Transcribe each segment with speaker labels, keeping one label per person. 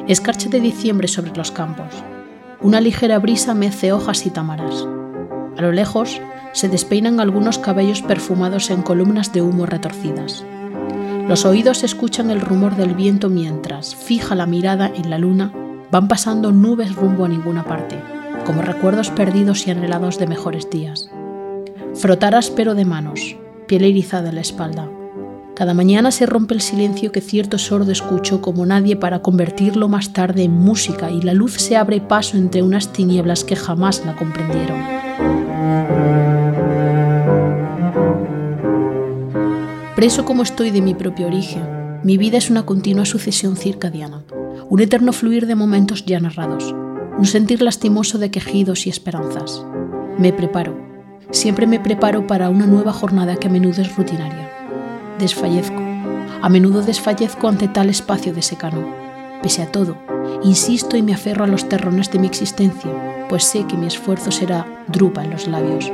Speaker 1: Escarcha de diciembre sobre los campos. Una ligera brisa mece hojas y támaras. A lo lejos se despeinan algunos cabellos perfumados en columnas de humo retorcidas. Los oídos escuchan el rumor del viento mientras, fija la mirada en la luna, van pasando nubes rumbo a ninguna parte, como recuerdos perdidos y anhelados de mejores días. Frotar áspero de manos, piel erizada en la espalda. Cada mañana se rompe el silencio que cierto sordo escuchó como nadie para convertirlo más tarde en música y la luz se abre paso entre unas tinieblas que jamás la comprendieron. Preso como estoy de mi propio origen, mi vida es una continua sucesión circadiana, un eterno fluir de momentos ya narrados, un sentir lastimoso de quejidos y esperanzas. Me preparo, siempre me preparo para una nueva jornada que a menudo es rutinaria. Desfallezco, a menudo desfallezco ante tal espacio de secano. Pese a todo, insisto y me aferro a los terrones de mi existencia, pues sé que mi esfuerzo será drupa en los labios.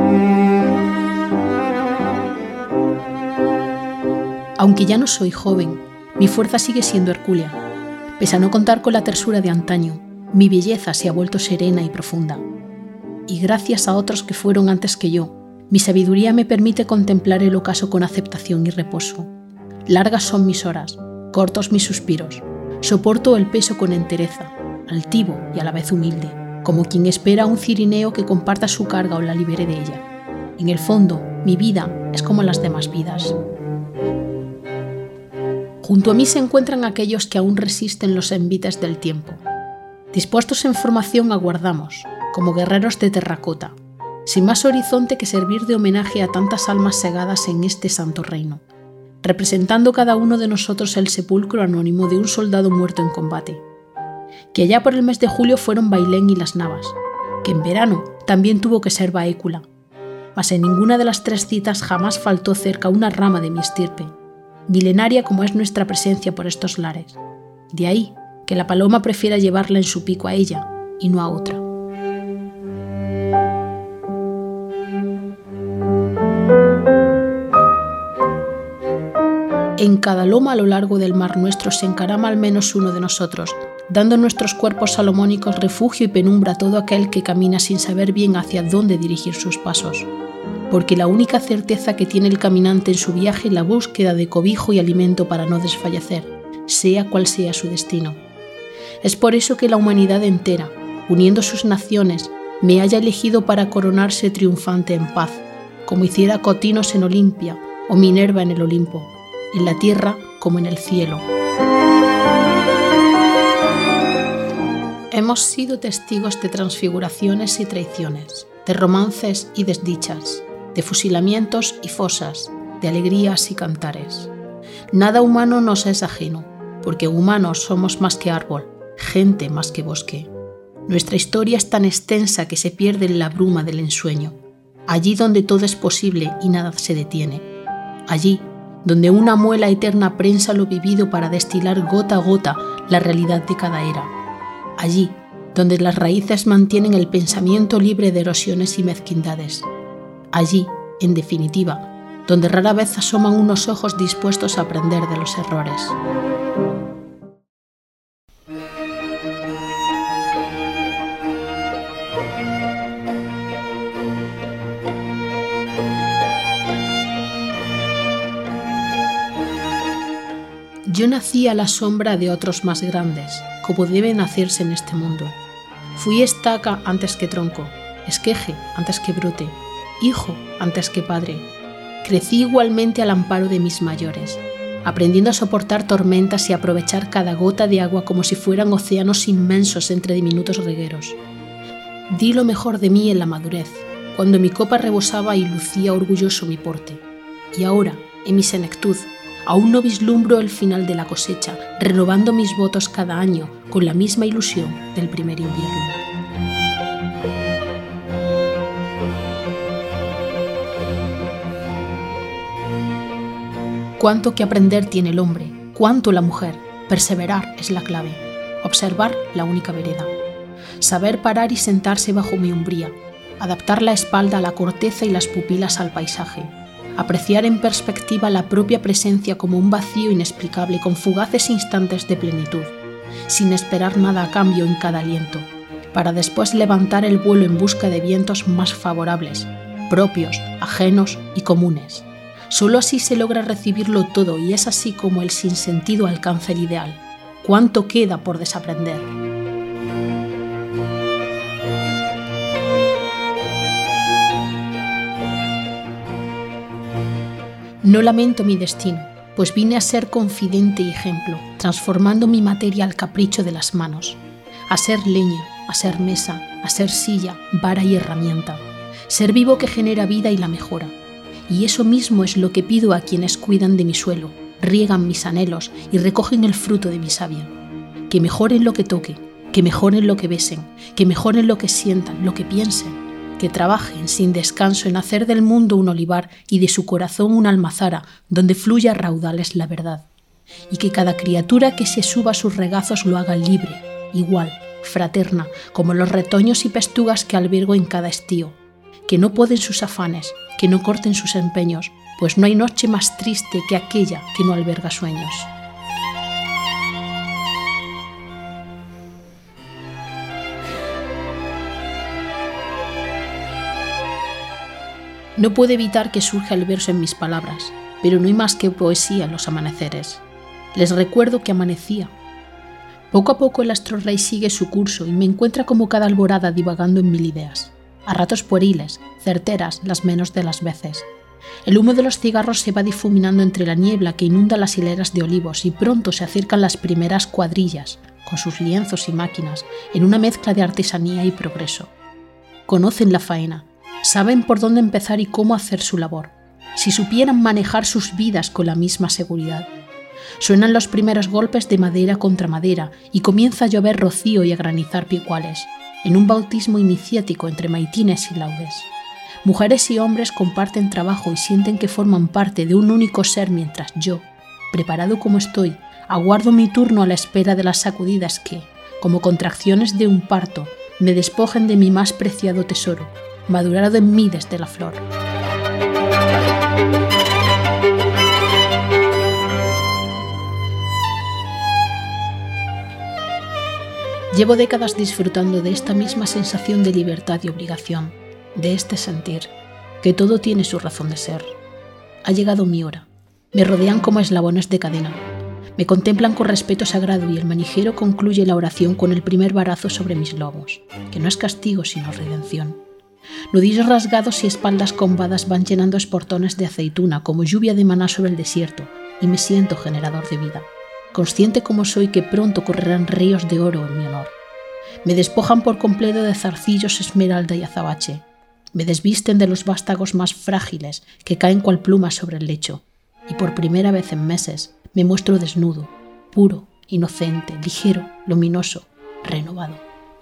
Speaker 1: Aunque ya no soy joven, mi fuerza sigue siendo hercúlea. Pese a no contar con la tersura de antaño, mi belleza se ha vuelto serena y profunda. Y gracias a otros que fueron antes que yo, mi sabiduría me permite contemplar el ocaso con aceptación y reposo. Largas son mis horas, cortos mis suspiros. Soporto el peso con entereza, altivo y a la vez humilde, como quien espera a un cirineo que comparta su carga o la libere de ella. En el fondo, mi vida es como las demás vidas. Junto a mí se encuentran aquellos que aún resisten los envites del tiempo. Dispuestos en formación aguardamos, como guerreros de terracota, sin más horizonte que servir de homenaje a tantas almas segadas en este santo reino, representando cada uno de nosotros el sepulcro anónimo de un soldado muerto en combate, que allá por el mes de julio fueron Bailén y las Navas, que en verano también tuvo que ser Baécula, mas en ninguna de las tres citas jamás faltó cerca una rama de mi estirpe, milenaria como es nuestra presencia por estos lares. De ahí que la paloma prefiera llevarla en su pico a ella y no a otra. En cada loma a lo largo del mar nuestro se encarama al menos uno de nosotros, dando en nuestros cuerpos salomónicos refugio y penumbra a todo aquel que camina sin saber bien hacia dónde dirigir sus pasos. Porque la única certeza que tiene el caminante en su viaje es la búsqueda de cobijo y alimento para no desfallecer, sea cual sea su destino. Es por eso que la humanidad entera, uniendo sus naciones, me haya elegido para coronarse triunfante en paz, como hiciera Cotinos en Olimpia o Minerva en el Olimpo, en la tierra como en el cielo. Hemos sido testigos de transfiguraciones y traiciones, de romances y desdichas, de fusilamientos y fosas, de alegrías y cantares. Nada humano nos es ajeno, porque humanos somos más que árbol, gente más que bosque. Nuestra historia es tan extensa que se pierde en la bruma del ensueño, allí donde todo es posible y nada se detiene, allí donde una muela eterna prensa lo vivido para destilar gota a gota la realidad de cada era, allí donde las raíces mantienen el pensamiento libre de erosiones y mezquindades, allí, en definitiva, donde rara vez asoman unos ojos dispuestos a aprender de los errores. Yo nací a la sombra de otros más grandes, como debe nacerse en este mundo. Fui estaca antes que tronco, esqueje antes que brote, hijo antes que padre. Crecí igualmente al amparo de mis mayores, aprendiendo a soportar tormentas y aprovechar cada gota de agua como si fueran océanos inmensos entre diminutos regueros. Di lo mejor de mí en la madurez, cuando mi copa rebosaba y lucía orgulloso mi porte. Y ahora, en mi senectud, aún no vislumbro el final de la cosecha, renovando mis votos cada año con la misma ilusión del primer invierno. Cuánto que aprender tiene el hombre, cuánto la mujer. Perseverar es la clave, observar la única vereda. Saber parar y sentarse bajo mi umbría, adaptar la espalda a la corteza y las pupilas al paisaje. Apreciar en perspectiva la propia presencia como un vacío inexplicable con fugaces instantes de plenitud, sin esperar nada a cambio en cada aliento, para después levantar el vuelo en busca de vientos más favorables, propios, ajenos y comunes. Solo así se logra recibirlo todo y es así como el sinsentido alcanza el ideal. ¿Cuánto queda por desaprender? No lamento mi destino, pues vine a ser confidente y ejemplo, transformando mi materia al capricho de las manos, a ser leña, a ser mesa, a ser silla, vara y herramienta, ser vivo que genera vida y la mejora. Y eso mismo es lo que pido a quienes cuidan de mi suelo, riegan mis anhelos y recogen el fruto de mi savia. Que mejoren lo que toquen, que mejoren lo que besen, que mejoren lo que sientan, lo que piensen, que trabajen sin descanso en hacer del mundo un olivar y de su corazón una almazara donde fluya a raudales la verdad. Y que cada criatura que se suba a sus regazos lo haga libre, igual, fraterna, como los retoños y pestugas que albergo en cada estío. Que no poden sus afanes, que no corten sus empeños, pues no hay noche más triste que aquella que no alberga sueños. No puedo evitar que surja el verso en mis palabras, pero no hay más que poesía en los amaneceres. Les recuerdo que amanecía. Poco a poco el astro rey sigue su curso y me encuentra como cada alborada divagando en mil ideas. A ratos pueriles, certeras las menos de las veces. El humo de los cigarros se va difuminando entre la niebla que inunda las hileras de olivos y pronto se acercan las primeras cuadrillas, con sus lienzos y máquinas, en una mezcla de artesanía y progreso. Conocen la faena, saben por dónde empezar y cómo hacer su labor, si supieran manejar sus vidas con la misma seguridad. Suenan los primeros golpes de madera contra madera y comienza a llover rocío y a granizar picuales, en un bautismo iniciático entre maitines y laudes. Mujeres y hombres comparten trabajo y sienten que forman parte de un único ser mientras yo, preparado como estoy, aguardo mi turno a la espera de las sacudidas que, como contracciones de un parto, me despojen de mi más preciado tesoro, madurado en mí desde la flor. Llevo décadas disfrutando de esta misma sensación de libertad y obligación, de este sentir, que todo tiene su razón de ser. Ha llegado mi hora. Me rodean como eslabones de cadena. Me contemplan con respeto sagrado y el manijero concluye la oración con el primer varazo sobre mis lomos, que no es castigo sino redención. Nudillos rasgados y espaldas combadas van llenando esportones de aceituna como lluvia de maná sobre el desierto y me siento generador de vida, consciente como soy que pronto correrán ríos de oro en mi honor. Me despojan por completo de zarcillos, esmeralda y azabache. Me desvisten de los vástagos más frágiles que caen cual plumas sobre el lecho y por primera vez en meses me muestro desnudo, puro, inocente, ligero, luminoso, renovado.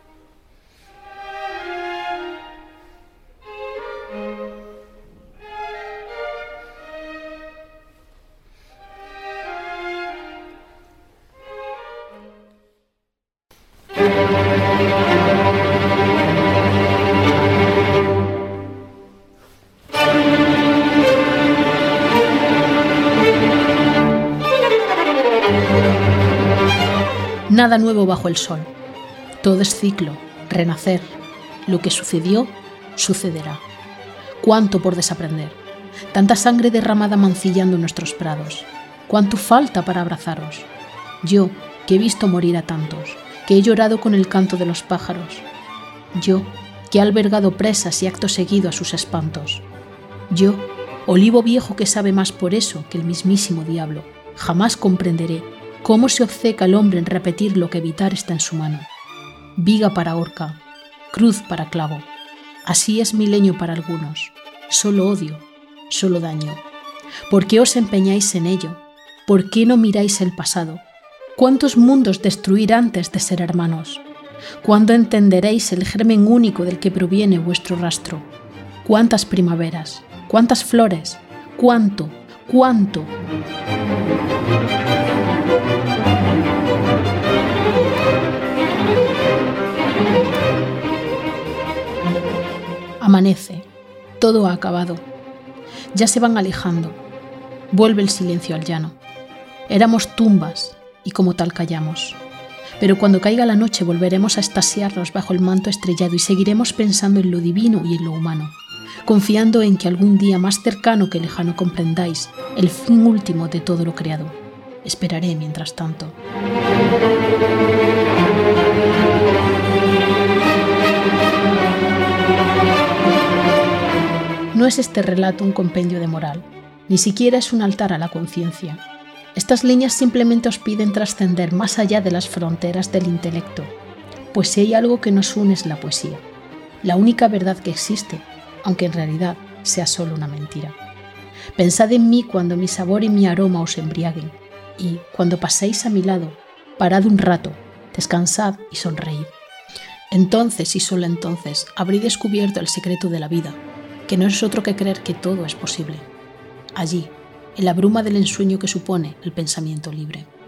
Speaker 1: Nada nuevo bajo el sol. Todo es ciclo, renacer. Lo que sucedió, sucederá. Cuánto por desaprender. Tanta sangre derramada mancillando nuestros prados. Cuánto falta para abrazaros. Yo, que he visto morir a tantos, que he llorado con el canto de los pájaros. Yo, que he albergado presas y acto seguido a sus espantos. Yo, olivo viejo que sabe más por eso que el mismísimo diablo, jamás comprenderé cómo se obceca el hombre en repetir lo que evitar está en su mano. Viga para horca, cruz para clavo. Así es mi leño para algunos. Solo odio, solo daño. ¿Por qué os empeñáis en ello? ¿Por qué no miráis el pasado? ¿Cuántos mundos destruir antes de ser hermanos? ¿Cuándo entenderéis el germen único del que proviene vuestro rastro? ¿Cuántas primaveras? ¿Cuántas flores? ¿Cuánto? ¿Cuánto? Amanece, todo ha acabado. Ya se van alejando. Vuelve el silencio al llano. Éramos tumbas y como tal callamos. Pero cuando caiga la noche volveremos a extasiarnos bajo el manto estrellado y seguiremos pensando en lo divino y en lo humano, confiando en que algún día más cercano que lejano comprendáis el fin último de todo lo creado. Esperaré mientras tanto. No es este relato un compendio de moral, ni siquiera es un altar a la conciencia. Estas líneas simplemente os piden trascender más allá de las fronteras del intelecto, pues si hay algo que nos une es la poesía, la única verdad que existe, aunque en realidad sea solo una mentira. Pensad en mí cuando mi sabor y mi aroma os embriaguen, y cuando paséis a mi lado, parad un rato, descansad y sonreíd. Entonces y solo entonces habréis descubierto el secreto de la vida, que no es otro que creer que todo es posible. Allí, en la bruma del ensueño que supone el pensamiento libre.